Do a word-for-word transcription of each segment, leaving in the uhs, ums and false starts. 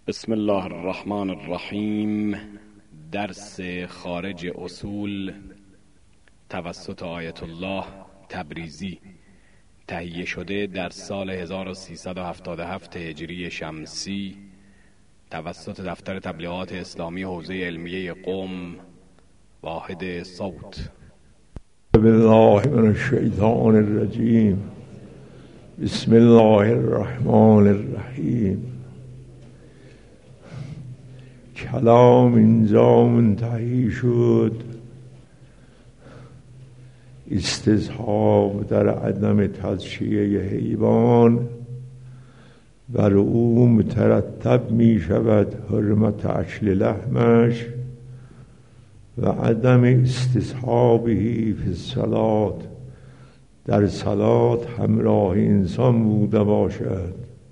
بسم الله الرحمن الرحیم. درس خارج اصول توسط آیت الله تبریزی، تهیه شده در سال هزار و سیصد و هفتاد و هفت هجری شمسی توسط دفتر تبلیغات اسلامی حوزه علمیه قم، واحد صوت. بالله من الشیطان الرجیم. بسم الله الرحمن الرحیم. کلام اینجا منتهی شد. استصحاب در عدم تزکیه حیوان، بر او مترتب می شود حرمت اکل لحمش و عدم استصحابه فی الصلاة، در صلات همراه انسان بوده باشد.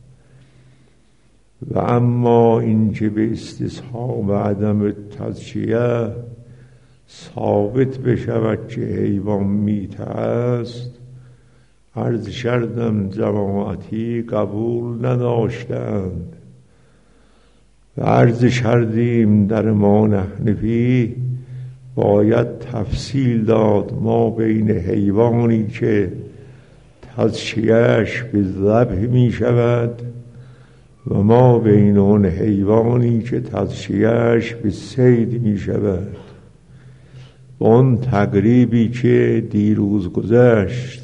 و اما اینکه به استصحاب عدم تزکیه ثابت بشود که حیوان میته است، عرض کردم جماعتی قبول نداشتند و عرض کردیم در ما حنفی باید تفصیل داد ما بین حیوانی که تزکیهش به ذبح می شود و ما بین اون حیوانی که تزکیهش به صید می شود. با اون تقریبی که دیروز گذشت،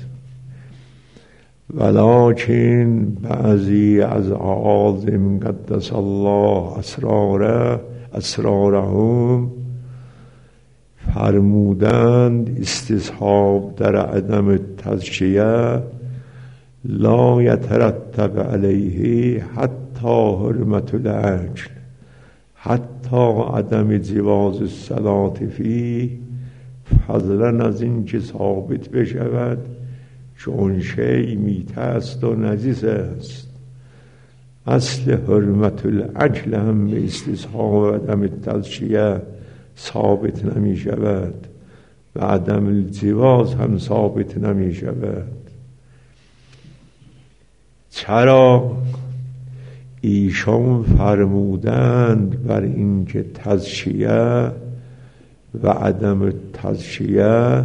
ولکن بعضی از اعاظم قدس الله اسراره اسرارهم فرمودند استصحاب در عدم تزکیه لا یترتب علیه حتی حرمت الاکل، حتی عدم جواز الصلاة فیه، فضلا از این که ثابت بشود چون شیء میته است و نجس است. اصل حرمت الاکل هم به استصحاب و عدم تزکیه ثابت نمی شود و عدم الجواز هم ثابت نمی شود. چرا؟ ایشان فرمودند بر این که تزکیه و عدم تزکیه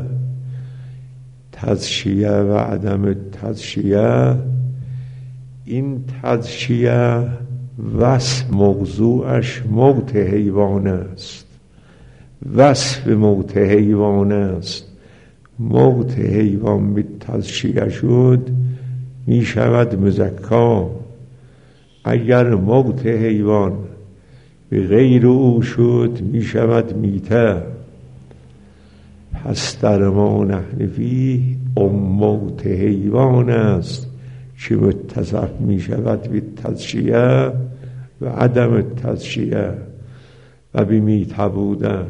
تزکیه و عدم تزکیه، این تزکیه وصف موضوعش موت حیوان است، وصف موت حیوان است. موت حیوان به تزکیه شد می شود مزکا. اگر موت حیوان به غیر او شد می شود میته. پس در ما حنفی اون موت حیوان است که متصف می شود به تزکیه و عدم تزکیه و به میته بودن.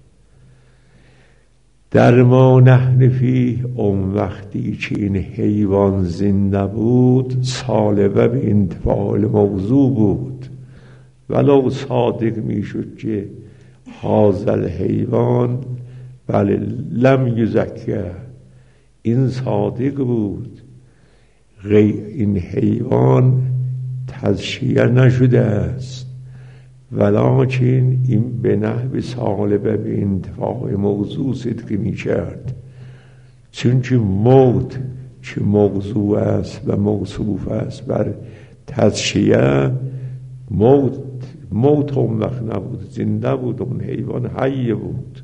در ما حنفی اون وقتی که این حیوان زنده بود سالبه به انتفاع موضوع بود، ولو صادق می شد که هذا حیوان بله لم یزکه، این صادق بود، این حیوان تزکیه نشده است، ولکن این به نحو سالبه به انتفاع موضوع صدق می کرد. چون که موت که موضوع است و موصوف است بر تزکیه، موت موت اون وقت نبود، زنده بود، اون حیوان حی بود.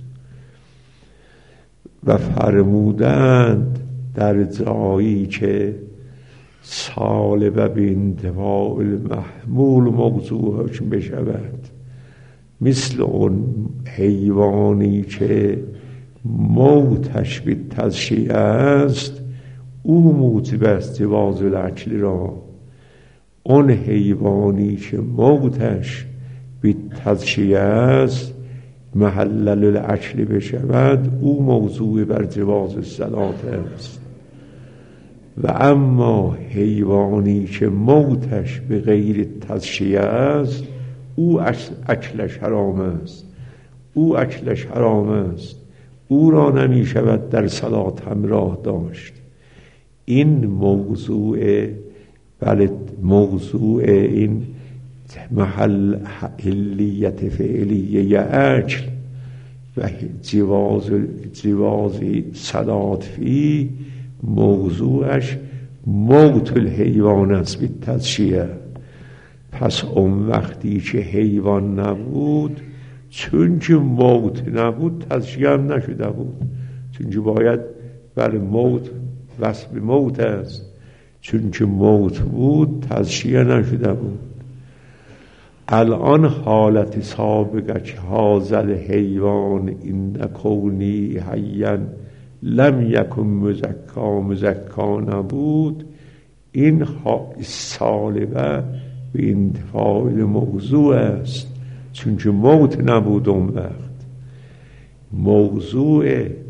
و فرمودند در جایی که سالبه به انتفاع المحمول موضوع حکم بشود، مثل اون حیوانی که موتش به تزکیه است او موجب است جواز الاکل را. اون حیوانی که موتش به تزکیه است محلل الاکل بشود او موضوع بر جواز الصلاة است. و اما حیوانی که موتش به غیر تزکیه است او اکلش حرام است، او اکلش حرام است، او را نمی شود در صلات همراه داشت. این موضوع بله موضوع این محل حلیت فعلیه اجل و جواز جواز صلات فی موضوعش موت الحیوان است به تضشیه. پس اون وقتی که حیوان نبود، چون که موت نبود تضشیه هم نشده بود، چون که باید بر موت وصف موت است، چون که موت بود تضشیه نشده بود. الان حالت سابقه که حاضر حیوان این کونی حیاً لم یکن مزکا مزکا نبود، این سالبه به انتفاع موضوع است، چون که موت نبود اون وقت. موضوع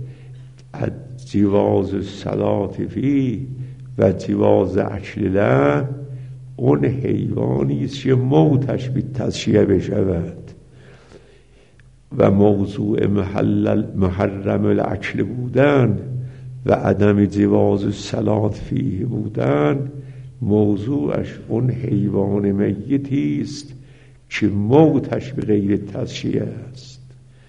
جواز صلات فی و جواز اکل لحم اون حیوانی است که موتش به تضشیه بشود و موضوع محل محرم الاکل بودن و عدم جواز صلات فیه بودن، موضوعش اون حیوان میتی است که موتش به غیر تضشیه است.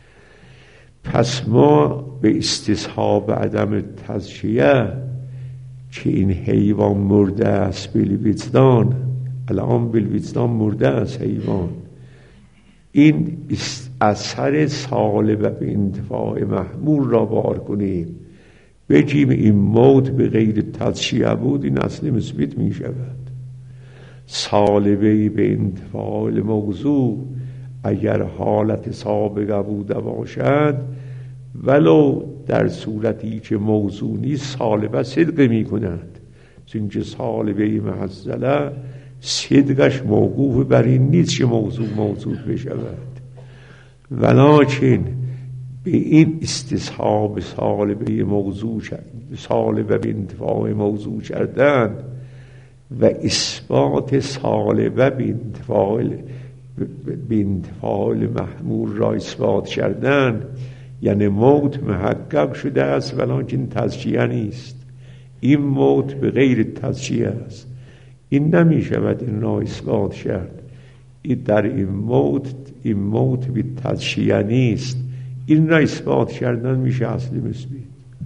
پس ما به استصحاب عدم تضشیه که این حیوان مرده است بالوجدان، الان بالوجدان مرده است حیوان، این اثر سالب به انتفاع محمول را بار کنیم، بگیم این موت به غیر تضشیه بود، این اصل مثبت می شود. سالبه به انتفاع موضوع اگر حالت سابقه بوده باشد، ولو در صورتی که موضوع نیست سالبه صدق می کند، چون که سالبه محصله صدقش موقوف بر این نیست که موضوع موضوع بشود، ولکن به این استصحاب سالبه موضوع سالبه به انتفاع موضوع کردن و اثبات سالبه به انتفاع به انتفاع محمول را اثبات کردن، یعنی موت محقق شده است ولکن تضشیه نیست. این موت به غیر تضشیه است، این نمی شود این را اثبات کرد. این در این موت این موت به تضشیه نیست، این را اثبات کردن میشه اصلی مثبت.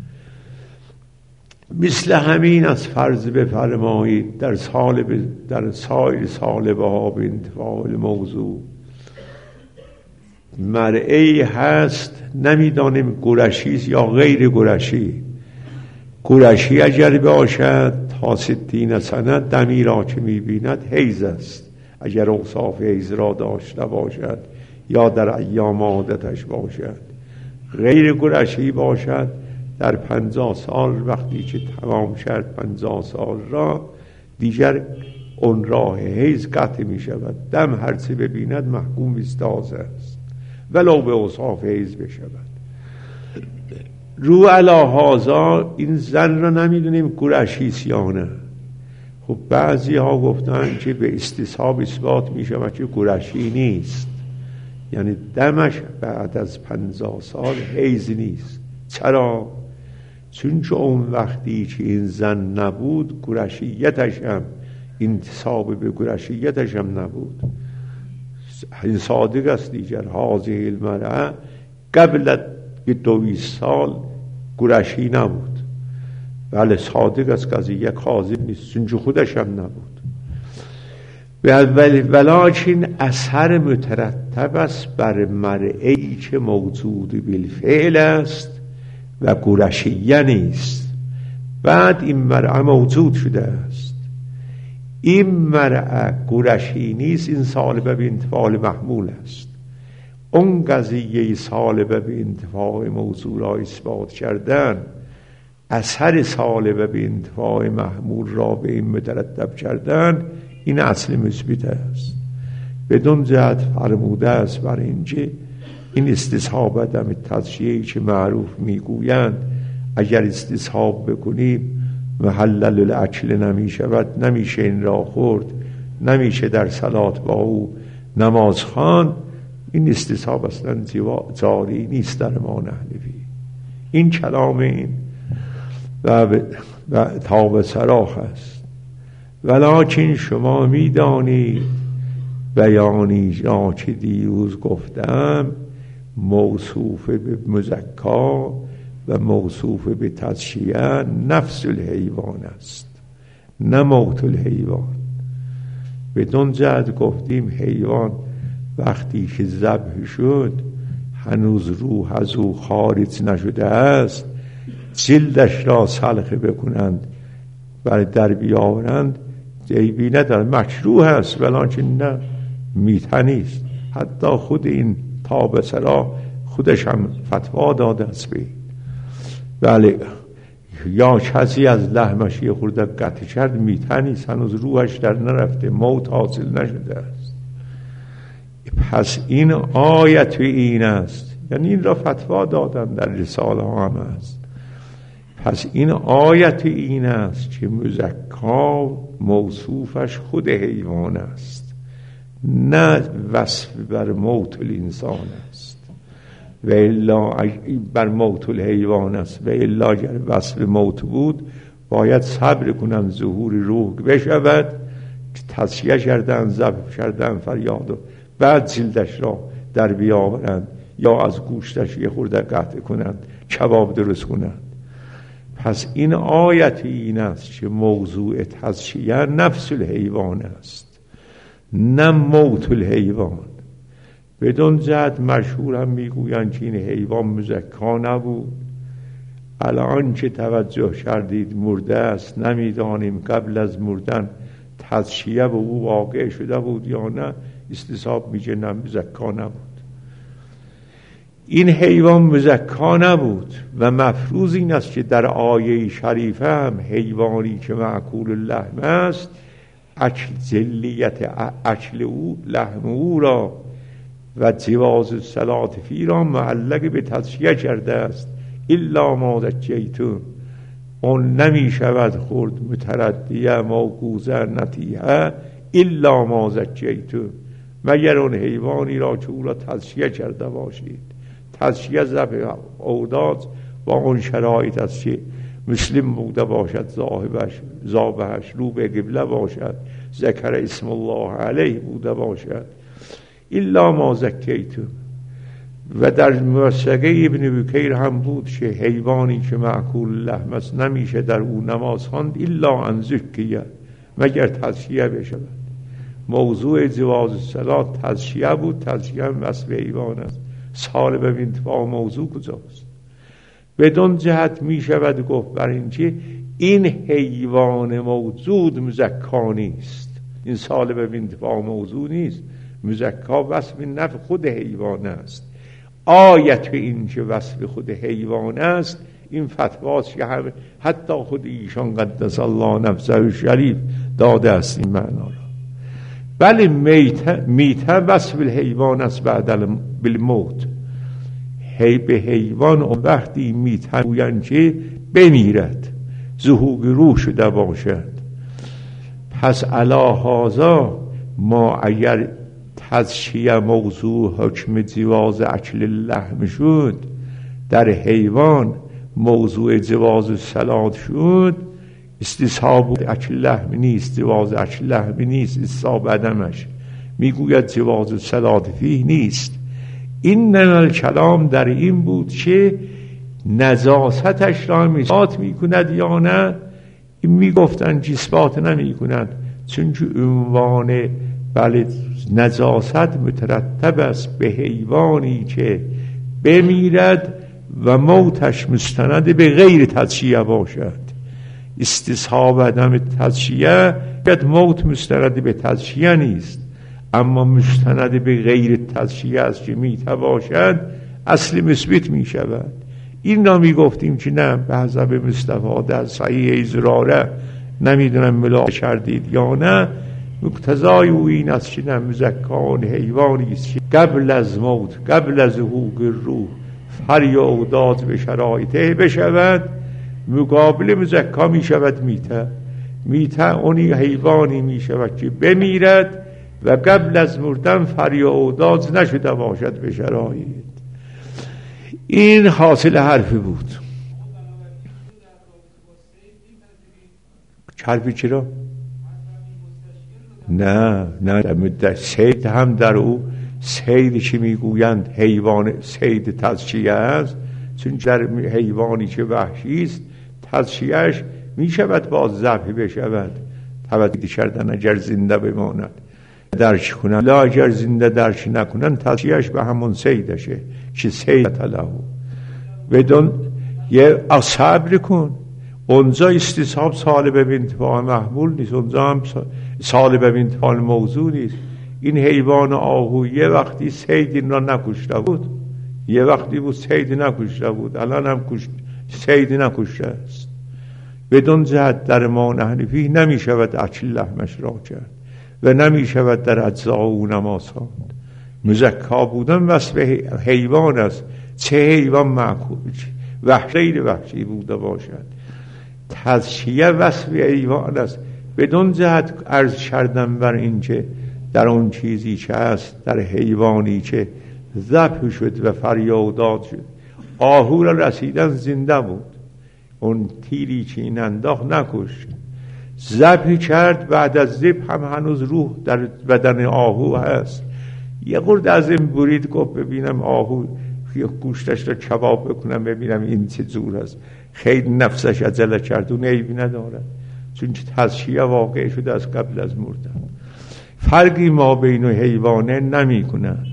مثل همین از فرض بفرمایید در سالب در سایر سالبه ها به انتفاع موضوع مرئی هست، نمیدانیم گرشی یا غیر گرشی. گرشی اگر باشد تا ستین سنه دمی را که میبیند حیض است، اگر اوصاف حیض را داشته باشد یا در ایام عادتش باشد. غیر گرشی باشد در پنجاه سال وقتی که تمام شد پنجاه سال را دیگر اون راه حیض قطع می شود، دم هرچه ببیند محکوم استاذ است ولو به اوصاف حیض بشود. رو علی هذا این زن را نمیدونیم گرشی سیانه. خب بعضی ها گفتن که به استصحاب اثبات می شود که گرشی نیست، یعنی دمش بعد از پنجاه سال حیض نیست. چرا؟ چون که اون وقتی که این زن نبود گرشیتش هم انتصاب به گرشیتش هم نبود. این صادق است دیگر هذه المرأة قبل به دویست سال گرشی نبود. بله صادق است قضیه کاذب نیست، چون که خودش هم نبود. ولکن اثر مترتب است بر مرئی که موجود بالفعل است و گرشیه نیست. بعد این مرأة موجود شده است، این مرأة گرشی نیست، این سالبه به انتفاع محمول است. اون قضیه سالبه به انتفاع موضوع را اثبات کردن، اثر سالبه به انتفاع محمول را به این مترتب کردن، این اصل مثبت است. بدون جهت فرموده است بر اینجا این استصحاب عدم تضشیه‌ای که معروف میگویند اگر استصحاب بکنیم محلل الاکل نمی شود، نمیشه این را خورد، نمیشه در صلات با او نماز خوان. این استصحاب اصلا جاری نیست در ما نحنفی. این کلام این و, و تاب سراخ است. ولکن شما میدانید بیانی را که دیروز گفتم موصوف به مزکا و موصوف به تزکیه نفس الحیوان است نه موت الحیوان. بدون جهت گفتیم حیوان وقتی که ذبح شد هنوز روح از او خارج نشده است، جلدش را سلخه بکنند و در بیاورند عیبی ندارد، مشروع است، ولکن نه میته نیست. حتی خود این تابسرا خودش هم فتوا داده است به بله یا کسی از لحمش یه خورده قطع کرد میته نیست، هنوز روحش در نرفته، موت حاصل نشده است. پس این آیت این است، یعنی این را فتوا دادن در رساله ها هم است. پس این آیت این است که مزکا موصوفش خود حیوان است نه وصف بر موت الانسان است و الا بر موت الحیوان است و الا اگر وصف موت بود باید صبر کنن ظهور روح بشود، تزکیه کردن، ذبح کردن، فریاد و بعد جلدش را در بیاورند یا از گوشتش یه خورده قطع کنند، کباب درست کنند. پس این آیت این است که موضوع تزکیه نفس الحیوان است نه موت الحیوان. بدون جهت مشهور هم میگویند که این حیوان مزکا نبود، الان که توجه کردید مرده است، نمیدانیم قبل از مردن تزکیه به او واقع شده بود یا نه، استصحاب میگه نه مزکا نبود. این حیوان مزکا نبود و مفروض این است که در آیه شریفه هم حیوانی که معکول اللحم است اکل جلیت اکل او لحم او را و جواز الصلاة فی را معلق به تزکیه کرده است. الا ما زکیتم، اون نمی شود خورد متردیه موقوزه نتیحه الا ما زکیتم، مگر اون حیوانی را که او را تزکیه کرده باشید. تزکیه ذبح اوداد با اون شرایط است که مسلم بوده باشد، ذابحش ذابحش رو به قبله باشد، ذکر اسم الله علیه بوده باشد. الا ما زکیتم. و در موثقه ابن بکیر هم بود که حیوانی که معکول لحم است نمیشه در او نماز خواند الا ان زکیه، مگر تزکیه بشود. موضوع جواز الصلاة تزکیه بود، تزکیه هم وصف حیوان است. سال ببین با موضوع کجاست؟ بدون جهت می شود گفت بر این که این حیوان موجود مزکا نیست. این سال ببین با موضوع نیست، مزکا وصف نفع خود حیوان است. آیت این که وصف خود حیوان است این فتواست که حتی خود ایشان قدس الله نفسه شریف داده است این معنا را. بله میته, میته وصف الحیوان است بعد بالموت. هی به حیوان اون وقتی میته گویند که بمیرد، ظهور روح شده باشد. پس علا هذا ما اگر تزکیه موضوع حکم جواز اکل لحم شد، در حیوان موضوع جواز الصلاة شد، استصحاب اکل لحم نیست، جواز اکل لحم نیست، استصحاب عدمش میگوید جواز الصلاة فیه نیست. این نمال کلام در این بود که نجاستش را اثبات میکند یا نه. این میگفتن که اثبات نمیکند، چون که عنوان بله نجاست مترتب است به حیوانی که بمیرد و موتش مستند به غیر تزکیه باشد. استصحاب عدم تزکیه یاد موت مستند به تزکیه نیست، اما مستند به غیر تزکیه است که میته باشد اصل مثبت می شود. این را می گفتیم که نه به حسب مصطفی در صحیح زراره نمیدونم ملاحظه کردید یا نه، مقتضای او این است که نه مزکان حیوانی است که قبل از موت قبل از ظهور روح فریادات به شرایطه بشود، مقابل مزکا می شود میته. میته اونی حیوانی می شود که بمیرد و قبل از مردن فریادات نشده باشد به شرایط. این حاصل حرفی بود. حرفی چرا؟ نه نه سید هم در او سید که میگویند حیوان سید تزکیه است، چون در حیوانی که وحشی است تزکیهش میشود باز ذبح بشود توجه کردن اگر زنده بماند درش کنن، لا اگر زنده درش نکنن تزکیهش به همون سیدشه که سید تلهو بدون یه صبر کن. اونجا استصحاب سالب به انتفاع محمول نیست، اونجا هم سالب به انتفاع موضوع نیست. این حیوان آهو یه وقتی سید این را نکشته بود، یه وقتی بود سید نکشته بود، الان هم کشت سید نکشته است. بدون جهت در ما نحنفی نمی شود اکل لحمش را کرد و نمی شود در اجزا او نماز خواند. مزکا بودن وصف حیوان است، چه حیوان معکول وحشی وحشی بوده باشد. تزکیه وصف حیوان است. بدون جهت عرض کردم بر این که در اون چیزی که هست در حیوانی که ذبح شد و فریادات شد، آهو را رسیدن زنده بود، اون تیری که این انداخت نکشت، ذبح کرد، بعد از ذبح هم هنوز روح در بدن آهو هست. یه خورده از این برید گفت ببینم آهو گوشتش را کباب بکنم ببینم این چه جور است، خیلی نفسش عجله کرد، اون عیبی ندارد چون که تزکیه واقع شده از قبل از مردن. فرقی ما بین حیوانه نمی کند.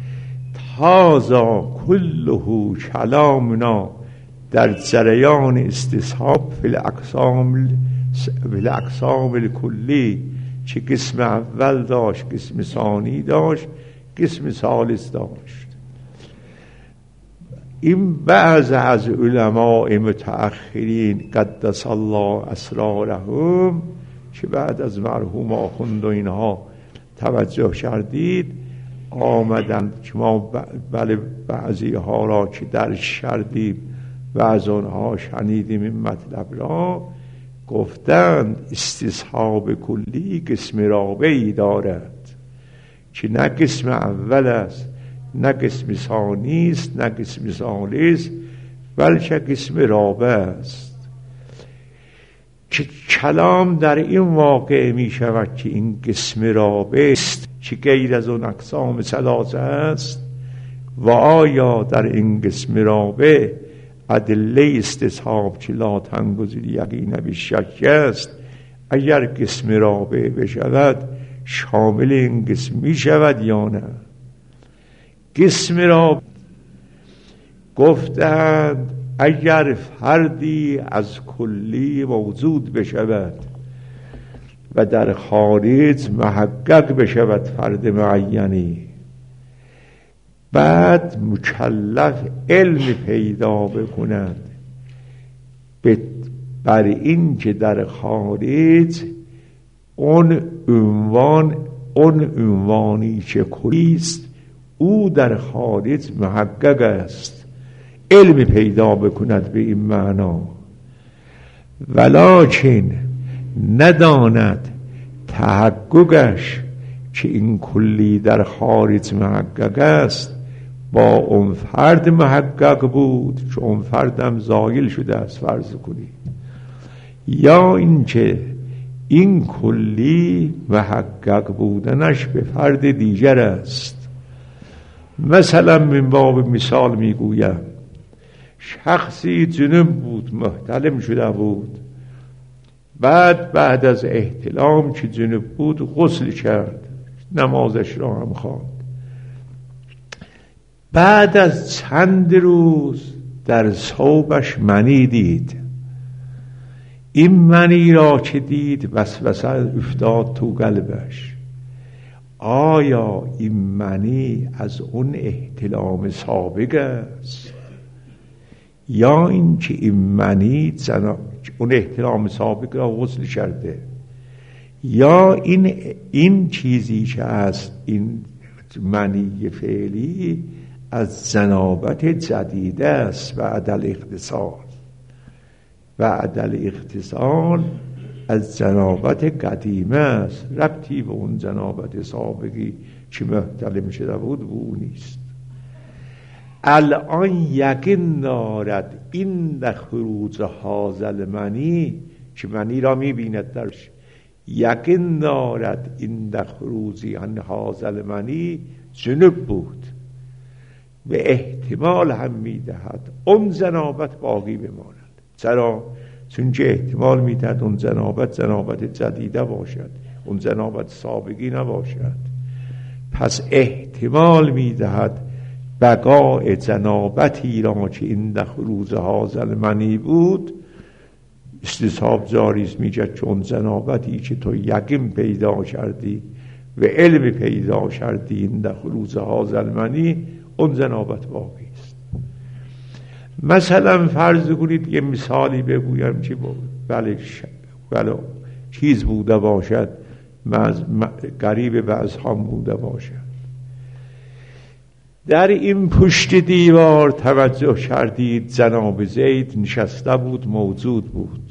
تازا کله کلامنا در جریان استصحاب فی الاقسام فی الاقسام الکلی، چه قسم اول داشت، قسم ثانی داشت، قسم ثالث داشت. این بعض از علماء متأخرین قدس الله اسرارهم که بعد از مرحوم آخوند و اینها توجه کردید آمدند که ما بله بعضی ها را که درش کردیم و از آنها شنیدیم این مطلب را، گفتند استصحاب کلی قسم رابعی دارد که نه قسم اول است نه قسم ثانی است نه قسم ثالث، بلکه قسم رابع است که کلام در این واقع می شود که این قسم رابع است که غیر از اون اقسام ثلاثه است و آیا در این قسم رابع ادله استصحاب که لا تنگذر یقین بالشک است، اگر قسم رابع بشود شامل این قسم می شود یا نه؟ قسم رابع گفتند اگر فردی از کلی موجود بشود و در خارج محقق بشود فرد معینی، بعد مکلف علم پیدا بکند بر این که در خارج اون عنوان اون عنوانی که کلیست او در خارج محقق است، علم پیدا بکند به این معنا، ولکن نداند تحققش که این کلی در خارج محقق است با اون فرد محقق بود که اون فردم زایل شده است فرض کنید، یا اینکه این کلی محقق بودنش به فرد دیگر است. مثلا من باب مثال میگویم شخصی جنوب بود، محتلم شده بود، بعد بعد از احتلام که جنوب بود غسل کرد، نمازش را هم خواند، بعد از چند روز در ثوبش منی دید. این منی را که دید وسوسه افتاد تو قلبش، آیا این منی از اون احتلام سابق است یا این که این منی جنا... اون احتلام سابق را غسل کرده، یا این این چیزی که هست این منی فعلی از جنابت جدیده است و عدل اختصال و عدل اختصال از جنابت قدیمه است، ربطی به اون جنابت سابقی که محتلم شده بود به اون نیست. الان یقین دارد این در خروج حاصل منی که منی را میبیند درش، یقین دارد این در خروجی عن هذا المنی جنوب بود و احتمال هم میدهد اون جنابت باقی بماند. چرا؟ چون که احتمال میدهد اون جنابت جنابت جدیده باشد، اون جنابت سابقی نباشد. پس احتمال میدهد بقای جنابتی را که این در خروج هذا المنی بود استصحاب جاری است. میگه چون جنابتی که تو یقین پیدا کردی و علم پیدا کردی این در خروج هذا المنی، اون جنابت باقی است. مثلا فرض کنید یه مثالی بگویم که بله بله چیز بوده باشد، قریب به اذهان بوده باشد. در این پشت دیوار توجه کردید جناب زید نشسته بود، موجود بود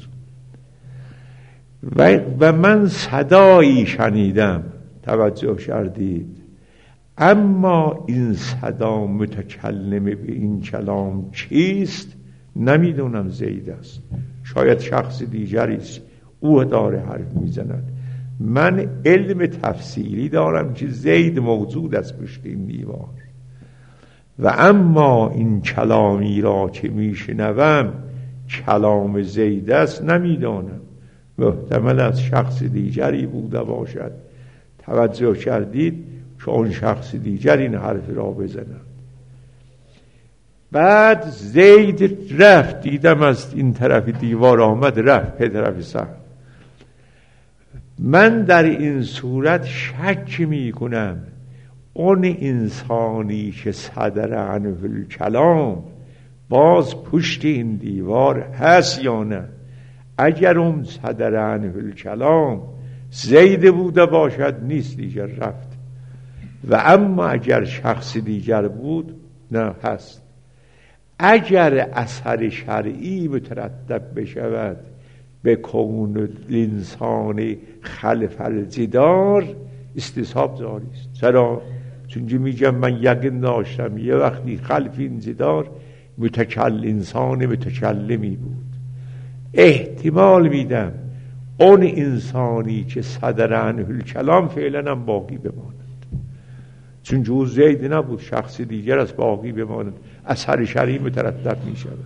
و, و من صدایی شنیدم، توجه کردید، اما این صدا متکلم به این کلام چیست نمیدونم. زید است، شاید شخص دیگری است، او داره حرف میزند. من علم تفسیری دارم که زید موجود است پشت این دیوار و اما این کلامی را که میشنوم کلام زید است نمیدانم، محتمل از شخص دیگری بوده باشد. توجه کردید که اون شخص دیگر این حرف را بزند. بعد زید رفت، دیدم از این طرف دیوار آمد رفت به طرف سهم. من در این صورت شک می کنم اون انسانی که صدر عنه الکلام باز پشت این دیوار هست یا نه. اگر اون صدر عنه الکلام زید بوده باشد نیست، دیگر رفت. و اما اگر شخص دیگر بود نه هست. اگر اثر شرعی مترتب بشود به کون الانسان خلف الجدار استصحاب جاری است. چرا؟ چون میگم من یقین داشتم یه وقتی خلف این جدار متکل انسان متکلمی بود، احتمال میدم اون انسانی که صدر عنه الکلام فعلا هم باقی بماند، چون جز زید نبود، شخص دیگر از باقی بماند، اثر شرعی مترتب می شود.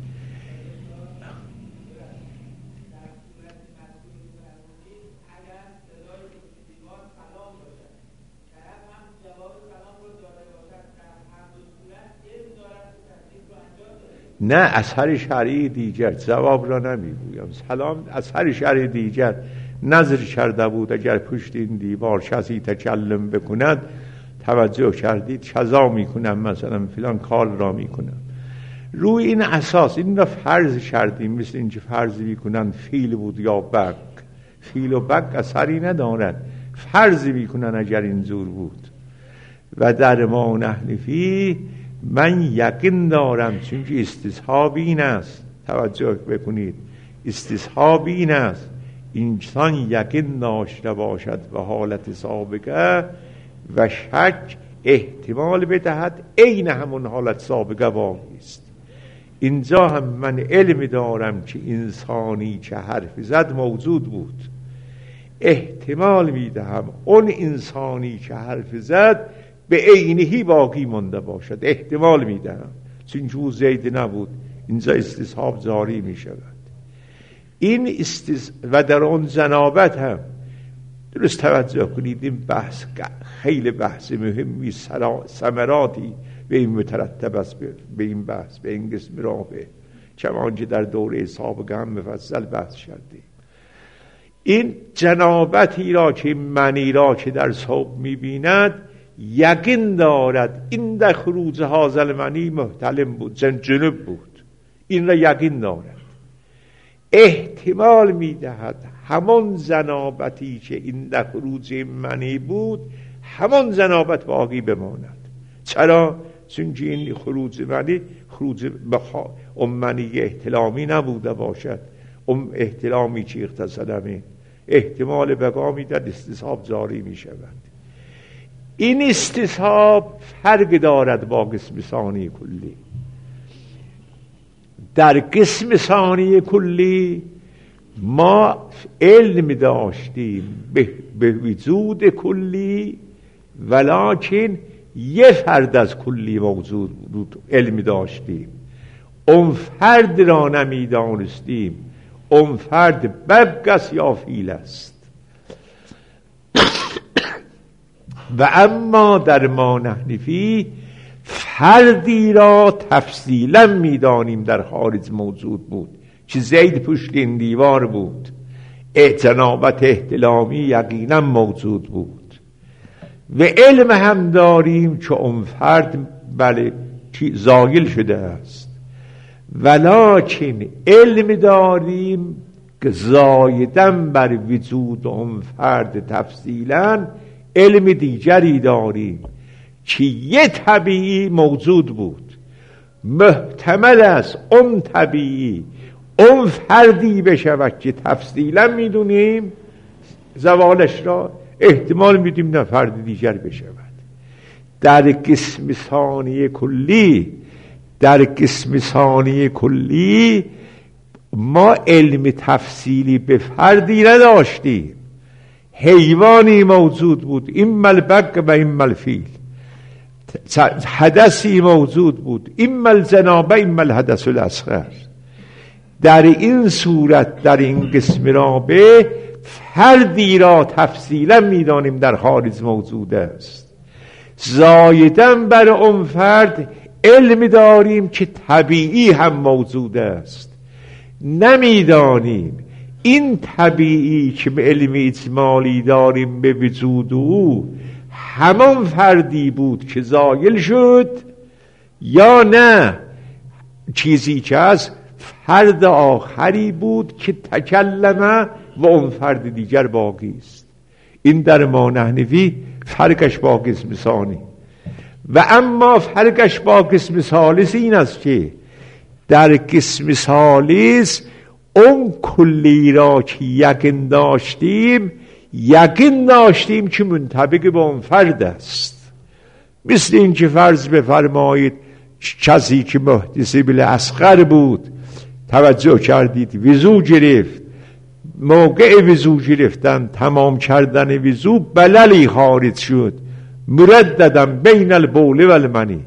نه اثر شرعی دیگر، جواب را نمیگویم. سلام اثر شرعی دیگر نظر کرده بود اگر پشت این دیوار کسی تکلم بکند، توجه کردید شذا میکنم، مثلا فلان کار را میکنم. روی این اساس این را فرض کردیم، مثل اینکه فرض میکنن فیل بود یا بگ. فیل و بگ اثری ندارد، فرض میکنن اگر اینجور بود. و در ما نحنفی من یقین دارم، چون که استصحاب این است، توجه بکنید، استصحاب این است انسان یقین داشته باشد و حالت سابقه و شک احتمال بدهد عین همون حالت سابقه واقعی است. اینجا هم من علم دارم که انسانی که حرف زد موجود بود، احتمال میدهم اون انسانی که حرف زد به عینهی باقی مانده باشد، احتمال میدهم، چون جو زید نبود. اینجا استصحاب جاری می شود. این استس... و در اون جنابت هم درست توجه کنید، این بحث خیلی بحث مهمی، ثمراتی به این مترتب است، به این بحث، به این قسم رابع، چون که در دوره سابقه هم مفصل بحث کردیم. این جنابتی را که منی را که در صبح می‌بیند یقین دارد این در خروج هذا المنی محتلم بود، جنوب بود، این را یقین دارد. احتمال میدهد همان جنابتی که این در خروج منی بود همان جنابت باقی بماند. چرا؟ چون که این خروج منی خروج بخوا اون منی احتلامی نبوده باشد، اون احتلامی که اختصدمه احتمال بقا میدهد، استصحاب جاری می شود. این استصحاب فرق دارد با قسم ثانی کلی. در قسم ثانی کلی ما علم داشتیم به, به وجود کلی، ولکن یه فرد از کلی موجود بود علم داشتیم، اون فرد را نمیدانستیم، اون فرد بگس یا فیل است. و اما در ما نحنفی فردی را تفصیلا میدانیم در خارج موجود بود، چه زید پشت این دیوار بود، اعتنابت احتلامی یقینا موجود بود. و علم هم داریم که اون فرد بله زایل شده است، ولکن علم داریم که زایدن بر وجود اون فرد تفصیلا علم دیگری داریم که یه طبیعی موجود بود، محتمل است اون طبیعی اون فردی بشود که تفصیلا میدونیم زوالش را، احتمال میدیم نه فرد دیگر بشود. در قسم ثانی کلی در قسم ثانی کلی ما علم تفصیلی به فردی نداشتیم، حیوانی موجود بود، اما البق و اما الفیل، حدثی موجود بود، اما الجنابه اما الحدث الاصغر. در این صورت در این قسم رابع فردی را تفصیلا میدانیم در خارج موجود است، زایدن بر اون فرد علم داریم که طبیعی هم موجود است. نمیدانیم این طبیعی که به علم اجمالی داریم به وجود او همان فردی بود که زایل شد یا نه چیزی که از فرد آخری بود که تکلمه و اون فرد دیگر باقی است. این در ما نحنفی فرقش با قسم ثانی. و اما فرقش با قسم ثالث این است که در قسم ثالث اون کلی را که یقین داشتیم یقین داشتیم که منطبق به اون فرد است. مثل این که فرض بفرمایید کسی که محدث بالاصغر بود، توجه کردید وضو گرفت، موقع وضو گرفتن تمام کردن وضو بللی خارج شد، مردداً بین البول و المنی،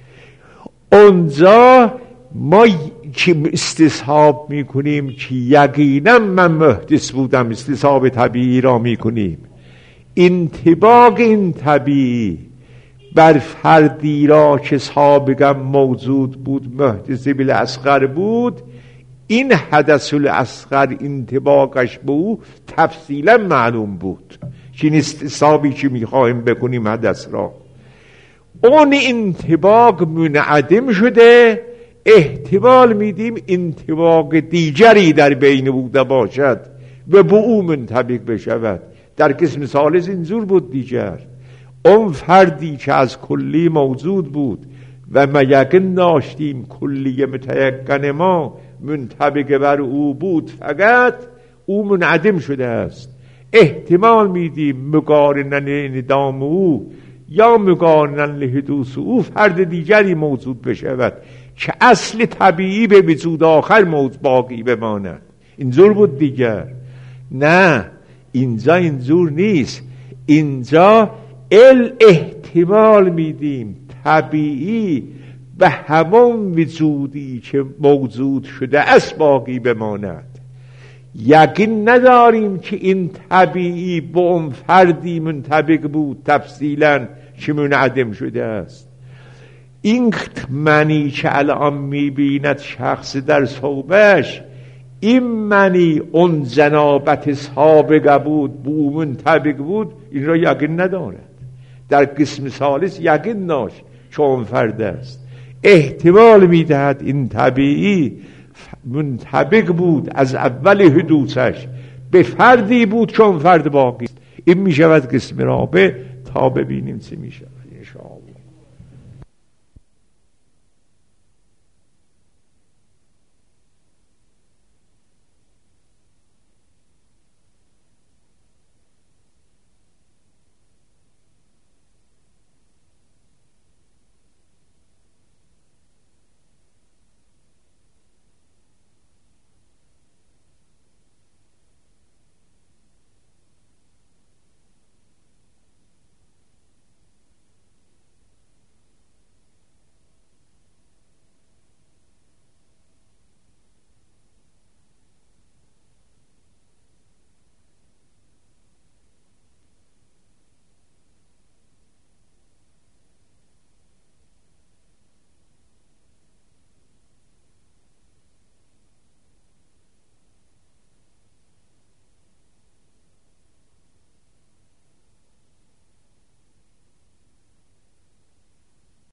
اونجا ما که استصحاب میکنیم که یقینا من محدث بودم، استصحاب طبیعی را میکنیم. انطباق این طبیعی بر فردی را که سابقا موجود بود محدث بالاصغر بود، این حدث الاصغر انطباقش به او تفصیلا معلوم بود که این استصحابی که میخواهیم بکنیم حدث را، اون انطباق منعدم شده، احتمال میدیم انطباق دیگری در بین بوده باشد و به او منطبق بشود. در قسم ثالث اینجور بود دیگر، اون فردی که از کلی موجود بود و ما یقین داشتیم کلی متیقن ما منطبق بر او بود، فقط او منعدم شده است. احتمال میدیم مقارنن ندام او یا مقارنن لحدوث او فرد دیگری موجود بشود که اصل طبیعی به وجود آخر موجود باقی بماند. اینجور بود دیگر. نه، اینجا اینجور نیست. اینجا ال احتمال میدیم طبیعی به همون وجودی که موجود شده است باقی بماند. یقین نداریم که این طبیعی با اون فردی منطبق بود تفصیلا که منعدم شده است. این منی که الان میبیند شخص در صوبش، این منی اون جنابت سابقه بود بو منطبق بود، این را یقین ندارد. در قسم ثالث یقین داشت که اون فرد است، احتمال میدهد این طبیعی منطبق بود از اول حدوثش به فردی بود که اون فرد باقی است. این میشود قسم رابع، تا ببینیم چه میشود.